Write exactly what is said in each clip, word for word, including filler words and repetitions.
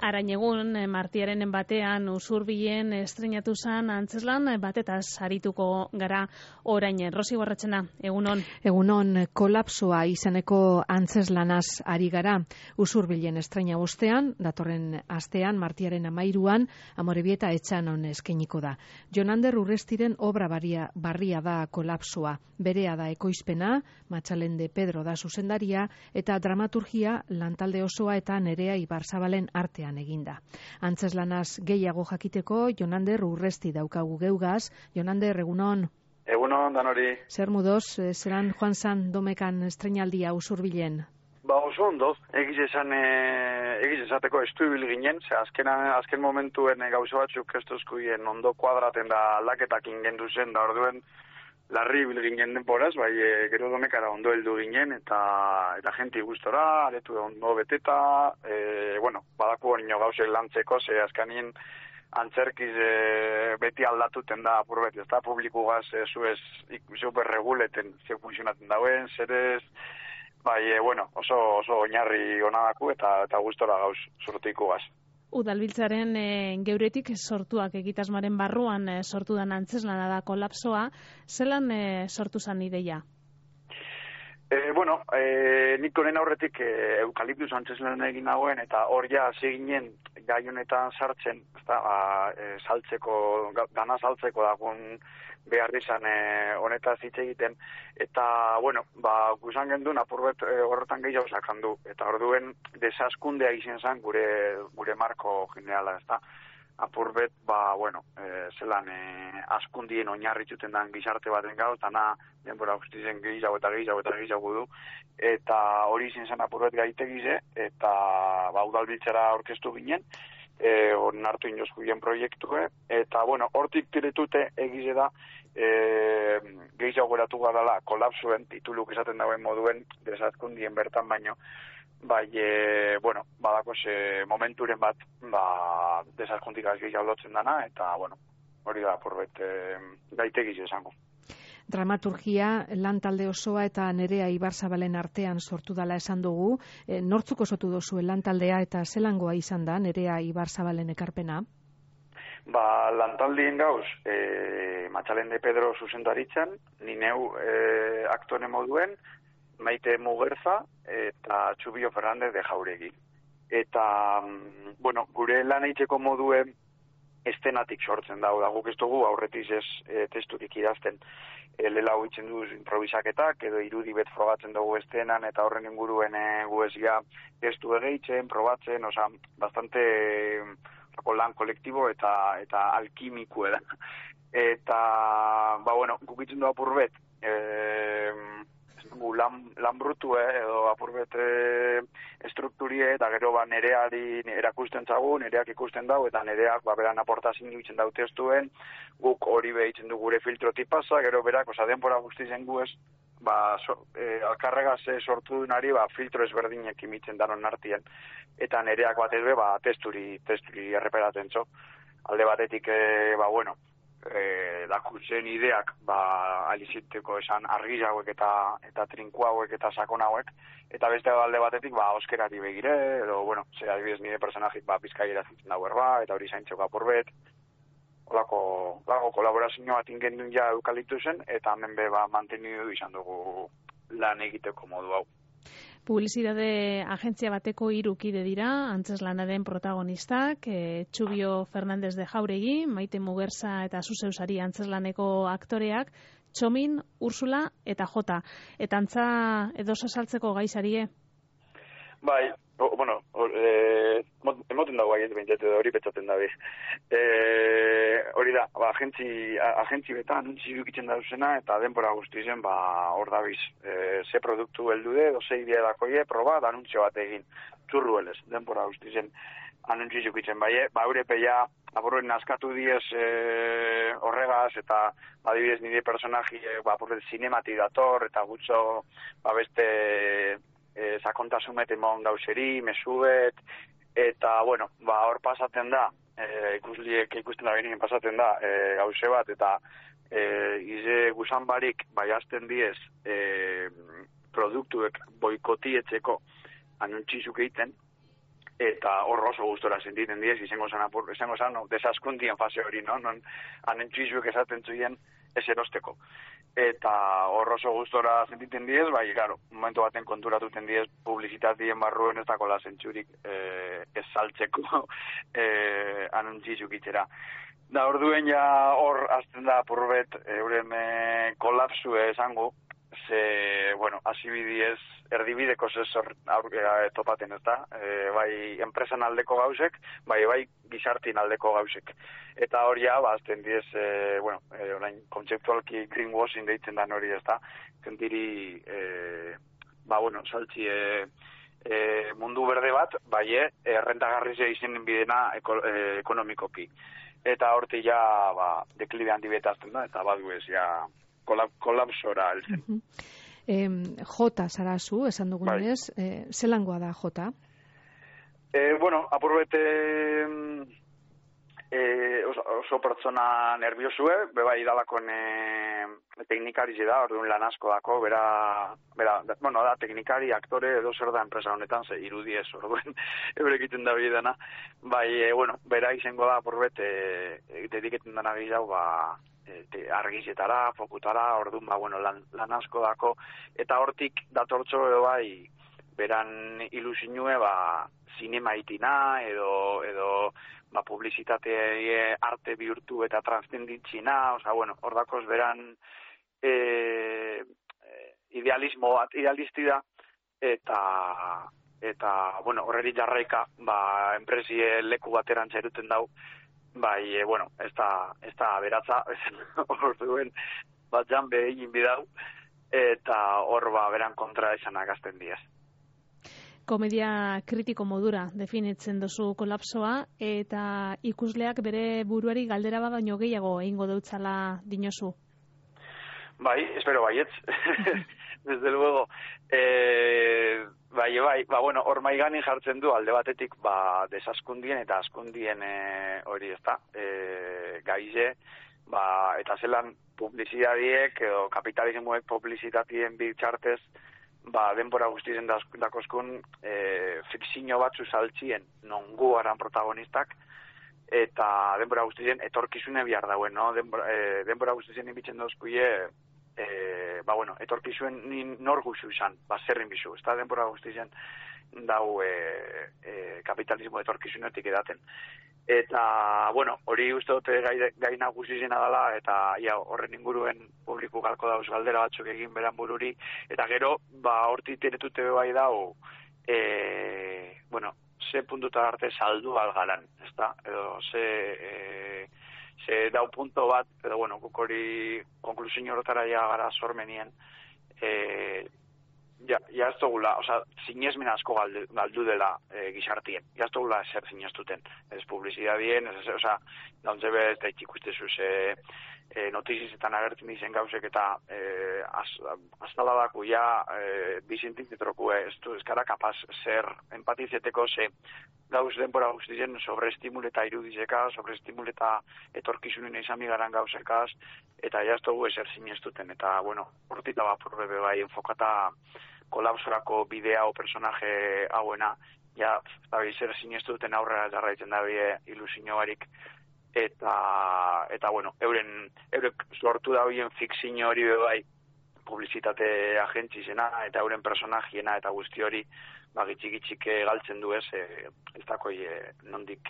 Arainegun, martiaren batean, Usurbilen estreinatu zen antzeslan batetaz arituko gara orain. Rosi Gorratxena, egunon. Egunon, kolapsoa izeneko antzeslanaz ari gara. Usurbilen estreina ostean, datorren astean, martiaren amairuan, Amorebieta Etxanon eskainiko da. Jonander Urrestiren obra barria, barria da kolapsoa. Berea da ekoizpena, Matxalende Pedro da zuzendaria, eta dramaturgia lantalde osoa eta Nerea Ibarzabalen artean eginda. Antzeslanaz gehiago jakiteko, Jonander Urresti daukagu geugaz. Jonander, egunon. Egunon, danori. Zer mudoz, zeran joan zan domekan estreinaldia Usurbilen? Ba, oso ondo, egiz esan, egiz esateko estuibil ginen, ze azken, azken momentuen gauza batzuk ez duzkuien ondo kuadraten da aldaketak ingendu zen, da orduen larri bil ginen denporaz, bai, e, gero domekara ondo heldu ginen, eta eta jenti gustora, aretu ondo beteta, e, bueno, badaku hori gauzek lantzeko, ze azkanien antzerkiz e, beti aldatuten da apur beti, ez da publikugaz e, zuez superreguleten ze funtzionaten dauen, zerez, bai, e, bueno, oso, oso oinarri onadaku eta, eta gustora gauz sortuiko gaz. Udalbiltzaren e, geuretik sortuak egitasmaren barruan e, sortu dan antzeslana da kolapsoa, zelan e, sortu zan ideia? E, bueno, e, nik honen aurretik e, eukaliptus antzeslana egin nagoen, eta hor ja hasi ginen gai honetan sartzen, ezta, ba, e, saltzeko, dana saltzeko dagoen behar izan e, honetaz hitz egiten, eta, bueno, ba, guzan gendun apurbet e, horretan gehiago sakandu, eta orduen desaskundea izan zen gure, gure marko generala, ezta. Apurbet, ba, bueno, e, zelan e, askundien oinarrituten dan gizarte baten gauz, dana denbora guztizen gehiago eta gehiago eta gehiago du, eta hori izan zen apurbet gaitegize, eta ba, udalbiltzara aurkeztu ginen, e, hori hartu inozku gien proiektue, eta, bueno, hortik tiretute egize da, e, gehiago geratu garala kolapsuen, tituluk esaten dauen moduen, desaskundien bertan baino, bai, e, bueno, badako ze momenturen bat, ba, desaskuntikaz gehiago lotzen dana, eta, bueno, hori da, porbet, e, gaitegiz esango. Dramaturgia, lantalde osoa eta Nerea Ibarzabalen artean sortu dala esan dugu. E, nortzuk osotu dozu lantaldea eta zelangoa izan da Nerea Ibarzabalen ekarpena? Ba, lantaldien gauz, e, Matxalende Pedro zuzendaritzan, ni neu e, aktore moduen, Maite Mugerza eta Txubio Fernandez de Jauregi. Eta, bueno, gure lan eitzeko moduen estenatik sortzen dago, da guk ez dugu aurretiz ez e, testurik idazten. E, lela hoitzen duz improvisaketak, edo irudi bet frogatzen dugu estenan, eta horren inguruen e, gu ez ja testu egeitzen, probatzen, oza, bastante e, lan kolektibo eta, eta alkimiku edan. Eta, ba, bueno, guk itzen du apurbet, e, lan, lan brutu, eh, edo apurbet e, strukturie, eta gero ba, nereari erakusten zagu, nereak ikusten dau, eta nereak ba, beran aportazin duitzen dau testuen, guk hori behitzen du gure filtro tipasa, gero berak, oza, denpora guztizen gu ez, ba, so, e, alkarregaz sortu dunari, ba, filtro ezberdinek imitzen danon artien, eta nereak bat ezbe, ba, testuri, testuri erreperaten zo. Alde batetik, e, ba, bueno, E, dakutzen ideak ba, aliziteko esan argiz hauek eta, eta trinku hauek eta sakon hauek, eta beste alde batetik ba, oskerari begire, edo, bueno, ze adibidez nire personajik ba, bizkaiera zintzen dauer ba, eta hori zaintzeko apurbet, olako, olako kolaborazio bat ingendun ja eukaliptusen, eta hemen be ba, mantenidu izan dugu lan egiteko modu hau. Publizitate agentzia bateko hiru kide dira, antzeslanaren protagonistak, e, Txubio Fernandez de Jauregi, Maite Mugerza eta Zuzeusari antzeslaneko aktoreak, Txomin, Ursula eta Jota. Eta antza edo saltzeko gaizarie? Bai, o, bueno, o, e, emoten dago gai, behintzat edo hori petzaten dabe. E, hori da, ba, agentzi, agentzi beta anuntzi dukitzen dauzena, eta denbora guztizen, ba, hor dabiz, e, ze produktu heldu de, edo ze idea dakoie, proba, da anuntzio bat egin, txurruelez, denbora guztizen anuntzi dukitzen, bai, ba, eure peia, aburren askatu diez e, horregaz, eta adibidez nire personaji, e, ba, aburren zinemati dator, eta gutxo, ba, beste, e, sakontasumet emon gauzeri, mesuet, eta, bueno, ba, hor pasaten da, e, ikusliek ikusten da benien pasaten da, e, gauze bat, eta e, ize guzan barik, bai azten diez, e, produktuek boikotietzeko anuntxizuk egiten, eta hor oso gustora sentiten diez, izango zan, izango zan, no, desaskundien fase hori, no? Non, anentzuizuek esaten zuien ez erosteko. Eta hor oso gustora sentiten diez, bai, claro, momentu baten konturatuten diez, publizitatien barruen ez dakola zentzurik eh, ez saltzeko eh, anentzuizuk itxera. Da, orduen ja hor azten da purbet euren eh, kolapsu esango, ze, bueno, asibidiez, erdibideko zezor topaten ez da, e, bai enpresan aldeko gauzek, bai bai gizartin aldeko gauzek. Eta hori ja, ba, azten diez, e, bueno, e, orain, kontzeptualki greenwashing deitzen da hori ez da, kentiri, e, ba, bueno, saltzi, e, e, mundu berde bat, bai, e, errentagarri ze izen bidena eko, e, ekonomikoki. Eta horti ja, ba, deklibe handi betazten da, eta badu ez, ja, kolap, kolapsora heltzen. Uh -huh. Eh, Jota zarazu, esan dugunez, bai. eh, zelangoa da Jota? Eh, bueno, apurbete eh, oso, oso pertsona nerviosue, beba idalakon eh, teknikari da, orduan lan asko dako, bera, bera, da, bueno, da teknikari, aktore, edo zer da enpresa honetan, ze irudi ez, orduan, eurekiten da bidana, bai, eh, bueno, bera izango da apurbete, eh, dediketen dana gehiago, ba, argizetara, fokutara, orduan, ba, bueno, lan, lan asko dako, eta hortik datortxo edo bai, beran ilusinue, ba, zinema itina, edo, edo, ba, publizitate arte bihurtu eta transcenditzina, oza, bueno, hor dakoz beran e, idealismo bat, idealisti da, eta, eta, bueno, horreri jarraika, ba, enpresie leku bateran txeruten dau, bai, e, bueno, ez da, ez da beratza, hor duen, bat janbe egin bidau, eta hor ba, beran kontra esanak azten diaz. Komedia kritiko modura definitzen duzu kolapsoa, eta ikusleak bere buruari galdera bat baino gehiago egingo deutzala dinozu. Bai, espero baietz. Desde luego, eh, bai, bai, ba, bueno, hor maigani jartzen du alde batetik, ba, desaskundien eta askundien e, hori ez da, e, gaize, ba, eta zelan publizidadiek edo kapitalismoek publizitatien bitxartez, ba, denbora guztien dakozkun e, fikzio batzu saltzien nongu aran protagonistak, eta denbora guztien etorkizune bihar dauen, no? Denbora, e, denbora guztien inbitzen dozkuie, E, ba, bueno, etorkizuen nor guzu izan, ba, zerrin bizu, ez da denbora guztien dau e, e, kapitalismo etorkizunetik edaten. Eta, bueno, hori uste dute gai, gaina guztizena dela, eta ja, horren inguruen publiku galko dauz galdera batzuk egin beran bururi, eta gero, ba, horti teretute bai dau, e, bueno, ze puntuta arte saldu algaran, ez da, edo ze... E, ze dau punto bat, edo, bueno, guk hori konklusio horretara ja gara sormenien, e, ja, ja ez dugula, oza, zinezmen asko galdu, galdu dela e, gizartien, ja ez dugula zer zineztuten, ez publizidadien, ez, ez, oza, dauntze bez, da itxikustezuz, e, e, notizizetan agertzen dizen gauzek, eta e, az, aztaladaku ja, e, bizintintitroku, ez du, ez gara kapaz zer empatizeteko, ze, gauz denbora guztien sobreestimuleta irudizeka, sobreestimuleta etorkizunen izan migaran gauzekaz, eta jaztogu ezer zineztuten, eta, bueno, hortita bapurbe bai enfokata kolapsorako bidea o personaje hauena, ja, eta zer zineztuten aurrera jarraitzen da bie ilusio barik, eta, eta, bueno, euren, eurek sortu da bien fikzio hori bai publizitate agentzizena, eta euren personajiena, eta guzti hori, ba, gitxik-gitxik galtzen du ez, e, ez dakoi e, nondik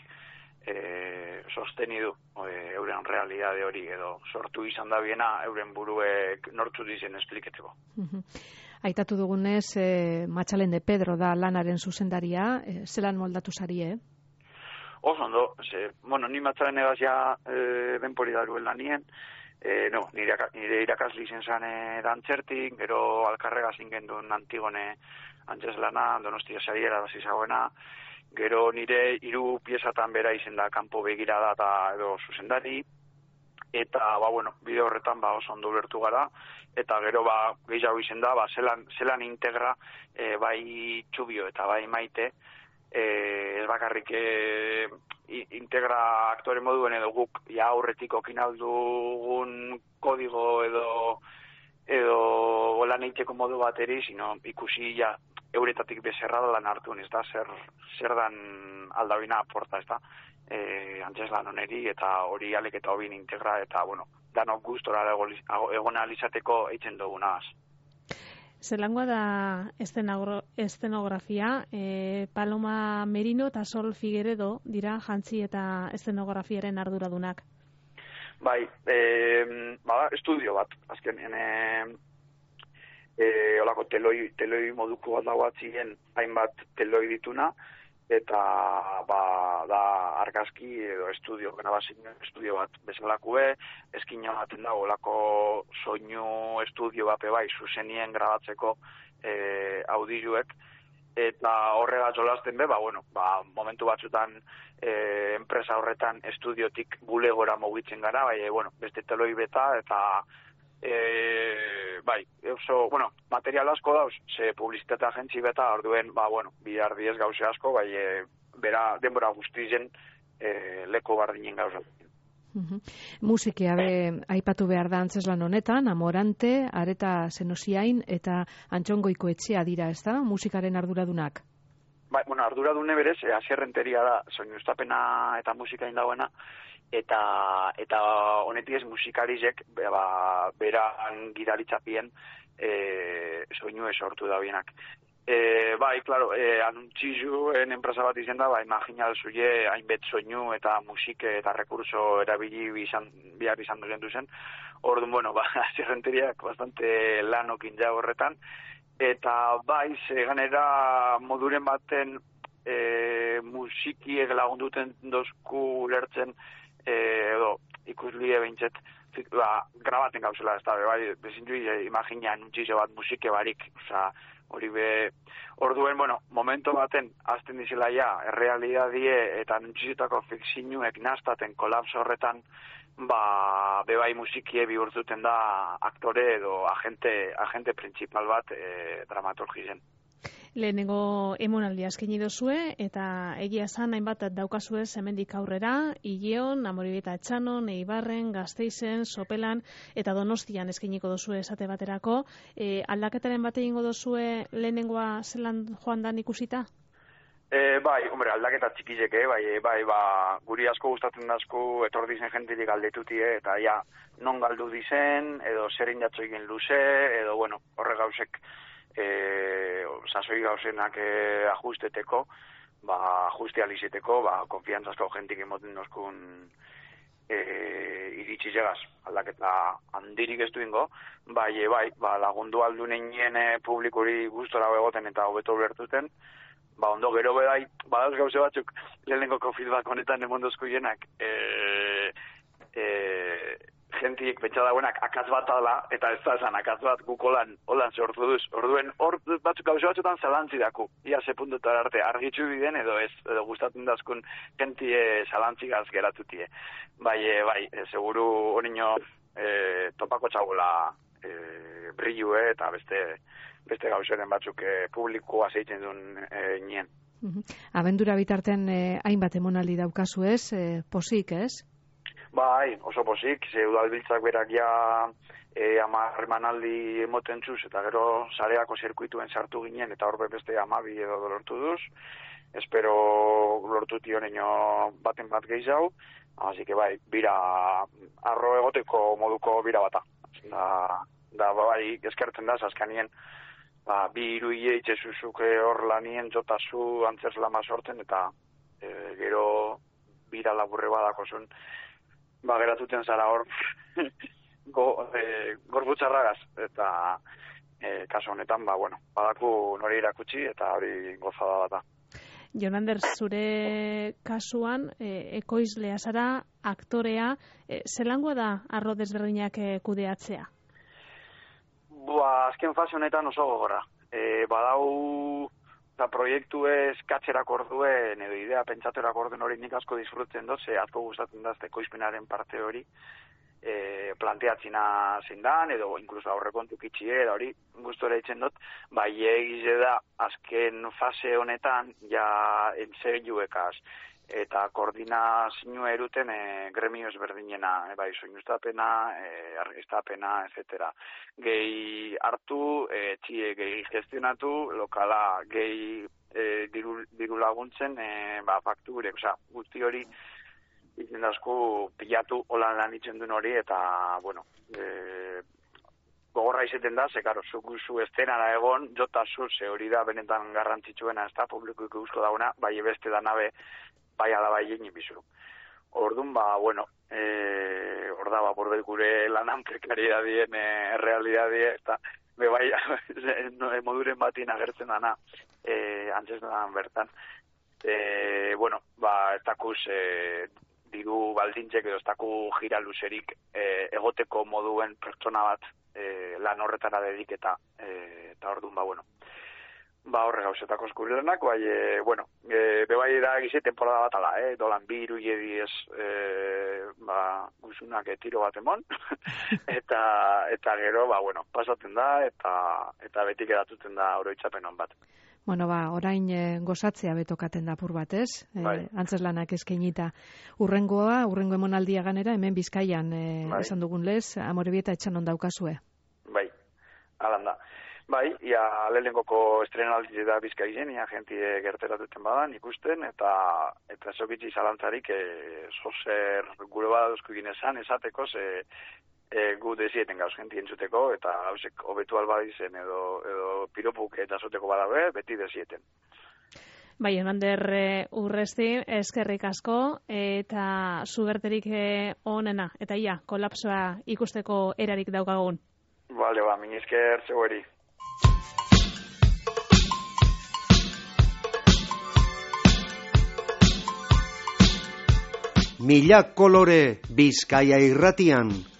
e, sostenidu e, euren realidade hori, edo sortu izan da biena euren buruek nortzu dizen espliketeko. Aitatu dugunez, e, Matxalen de Pedro da lanaren zuzendaria, e, zelan moldatu zari, eh? Oso ondo, ze, bueno, ni Matxalen egaz ja e, denpori daruen lanien, e, no, nire, nire irakasli zen zan e, dantzertik, gero alkarrega zingen duen Antigone antzeslana, Donostia sariera da zizagoena, gero nire hiru piezatan bera izen da kanpo begirada eta edo zuzendari, eta, ba, bueno, bide horretan ba, oso ondo ulertu gara, eta gero ba, gehiago izen da, ba, zelan, zelan integra e, bai Txubio eta bai Maite, e, ez bakarrik e, integra aktore moduen edo guk ja aurretik okinaldugun kodigo edo edo lan egiteko modu bateri, sino ikusi ja euretatik bezerra lan hartu, ez da, zer, zer dan aldabina aporta, ez da, e, antzeslan oneri, eta hori alek eta hobin integra, eta, bueno, danok gustora egon alizateko eitzen dugunaz. Zelangoa da estenografia, e, Paloma Merino eta Sol Figueredo dira jantzi eta estenografiaren arduradunak. Bai, e, ba, estudio bat, azkenean, e, e, olako teloi, teloi moduko bat dago atzien, hainbat teloi dituna, eta ba, da argazki edo estudio, grabazio estudio bat bezalakue, eskina baten dago, olako soinu estudio bat bai, zuzenien grabatzeko e, audioek, eta horrega jolasten be, ba, bueno, ba, momentu batzutan e, enpresa horretan estudiotik bulegora mugitzen gara, bai, e, bueno, beste teloi beta, eta e, bai, oso, bueno, material asko dauz, ze publizitate agentzi beta, orduen, ba, bueno, bihar diez gauze asko, bai, e, bera denbora guztizen e, leko bardinen gauza. Uhum. Musikia be aipatu behar da antzeslan honetan, Amorante, Areta Zenosiain eta Antxongoiko etxea dira, ez da, musikaren arduradunak? Bai, bueno, arduradune berez, e, asierrenteria da, soinu estapena eta musika indauena, eta eta honetik ez musikarizek, ba, beran gidaritzapien e, soinu esortu da bienak. E, bai, claro, e, anuntzizuen enpresa bat izen da, ba, imaginal zuie hainbet soinu eta musike eta rekurso erabili bizan, bihar izan duzen duzen. Orduan, bueno, ba, asierrenteriak bastante lanokin ja horretan. Eta bai, ganera moduren baten e, musikiek lagunduten dozku lertzen e, edo ikuslie behintzet ba, grabaten gauzela, ez da, bai, bezintu imagina anuntzizo bat musike barik, oza, hori be, orduen, bueno, momento baten, azten dizela ja, errealidadie eta anuntzizetako fikzinuek naztaten kolapso horretan, ba, bebai musikie bihurtuten da aktore edo agente, agente principal bat e, dramaturgizen. Lehenengo emonaldia eskaini dozue, eta egia esan hainbat daukazue hemendik aurrera, Ileon, Amoribieta Etxanon, Eibarren, Gasteizen, Sopelan, eta Donostian eskainiko dozue esate baterako. E, aldaketaren bat egingo dozue lehenengoa zelan joan dan ikusita? E, bai, hombre, aldaketa txikizeke, bai, bai, ba, guri asko gustatzen dazku etor dizen jentirik galdetutie, eta ja, non galdu dizen, edo zerin jatzo egin luze, edo, bueno, horre gauzek, e, sasoi gauzenak e, ajusteteko, ba, ajuste alizeteko, ba, konfiantzazko jentik emoten dozkun e, iritsi zegaz, aldaketa handirik ez duingo, bai, e, bai, ba, lagundu aldu nenien e, publikuri gustora egoten eta hobeto ulertuten, ba, ondo gero bedai, badaz gauze batzuk, lehenengoko feedback honetan emondozko hienak, e, e, gentiek betxa dauenak akaz bat ala, eta ez da esan akaz bat guk holan, holan sortu duz. Orduen, hor batzuk gauze batzutan zalantzi daku. Ia ze puntutar arte argitzu biden, edo ez, edo gustatzen dazkun gentie zalantzigaz geratutie. Bai, e, bai, e, seguru honino e, topako txagola e, brillue eta beste beste gauzeren batzuk e, publikoa zeitzen duen e, nien. Uhum. Abendura bitartean eh, hainbat emonaldi daukazu ez, eh, posik ez? Bai, oso posik, ze udalbiltzak berak ja e, amar emanaldi emoten txuz, eta gero sareako zirkuituen sartu ginen, eta horbe beste amabi edo lortu duz. Espero lortu tioneño baten bat gehiago, hasi que bai, bira, arro egoteko moduko bira bata. Da, da bai, eskertzen da, azkanien, ba, bi iruie itxezuzuk hor lanien jotazu antzeslama sorten, eta e, gero bira laburre badako zuen, ba, geratuten zara hor go, e, gorbutxarragaz, eta e, kaso honetan, ba, bueno, badaku nori irakutsi, eta hori gozada bat da. Jon Ander, zure kasuan, e, ekoizlea zara, aktorea, e, zelangoa da arro desberdinak e, kudeatzea? Ba, azken fase honetan oso gogorra. E, badau eta proiektu ez katxerak orduen, edo idea pentsaterak orduen hori nik asko disfrutzen dut, ze asko gustatzen da ekoizpenaren parte hori e, planteatzina zindan, edo inkluso aurrekontu kitxie, da hori gustora itzen dut, bai egize da azken fase honetan ja entzeiuekaz, eta koordinazioa eruten e, gremio ezberdinena, e, bai, soinustapena, e, argistapena, et cetera. Gehi hartu, e, txie gehi gestionatu, lokala gehi e, diru, diru laguntzen, e, ba, fakturek, oza, guzti hori izen dazku pilatu holan lan itzen duen hori, eta, bueno, e, gogorra izeten da, ze, karo, zuku zu estenara egon, jota zu, ze hori da benetan garrantzitsuena, ez da, publiko ikusko dauna, bai beste da nabe, bai ala bai egin bizu. Orduan, ba, bueno, e, orda, ba, borbet gure lanan prekariedadien, e, realidadie, eta, be bai, no, moduren batin agertzen dana, e, antzeslan bertan. E, bueno, ba, ez dakuz, e, diru baldintzek edo ez daku gira luzerik e, egoteko moduen pertsona bat e, lan horretara dediketa, e, eta orduan, ba, bueno, ba, horre gauzetako eskurrenak, bai, e, bueno, e, bebai da egize temporada bat ala, eh, dolan bi iru jedi ez, e, ba, guzunak e, tiro bat emon, eta, eta gero, ba, bueno, pasatzen da, eta, eta betik edatuten da oroitzapen hon bat. Bueno, ba, orain e, gozatzea betokaten da apur bat, ez? Bai. E, antzeslanak eskainita. Urrengoa, urrengo emonaldia ganera, hemen Bizkaian, e, Bai. esan dugun lez, Amorebieta etxan ondaukazue. Bai, alan da. Bai, ia lehenengoko estrenaldi da Bizkaien, ia jentie gerteratuten badan, ikusten, eta eta zokitzi zalantzarik, e, zozer gure baduzko ginesan, esateko, ze e, gu dezieten gauz jenti entzuteko, eta gauzek hobetu alba izen, edo, edo piropuk eta zoteko badabe, beti dezieten. Bai, Jonander e, Urresti, eskerrik asko, eta zuberterik e, onena, eta ia, kolapsoa ikusteko erarik daukagun. Bale, ba, min esker zegoeri. Mila kolore Bizkaia irratian.